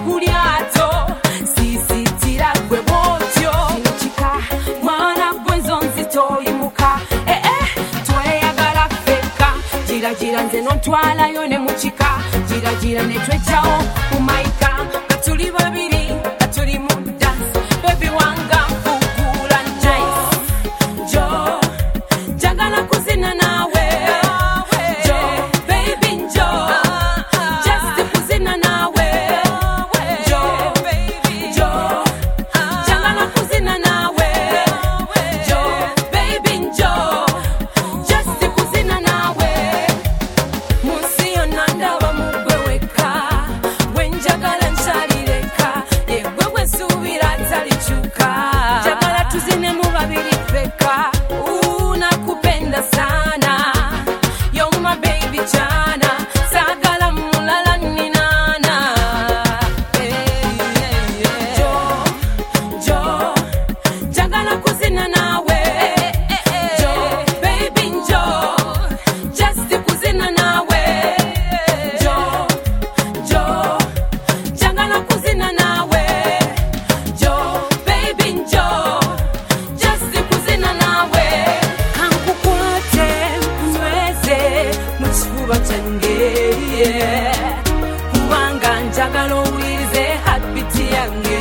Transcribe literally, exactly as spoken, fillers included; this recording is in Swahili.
kulyato sisitira gwe botyo chika mwana gwenzo nzito imuka eh eh tweyagala feka gira gira nze nontwala yone muchika gira gira netwechao kumaika katuli babiri katuli mu dance baby wanga kukula nice jo jagala kuzina nawe jo baby jo just kuzina nawe jo baby jo jagala kuzina nawe jo baby jo just kuzina nawe musio nandaba mugweweka wenjagala nshalireka yewe wesubira talichuka jagala tuzine mu babiri feka unakupenda sana you're my baby jana sagala mulala ninana hey, hey, hey. jo jo jagala kuzina nawe jo baby jo just kuzina nawe jo jo jagala kuzina nawe jo baby jo just kuzina nawe kankukwate kunyweze mu kifuba cyange kubanga njagala owulirize heartbeat yange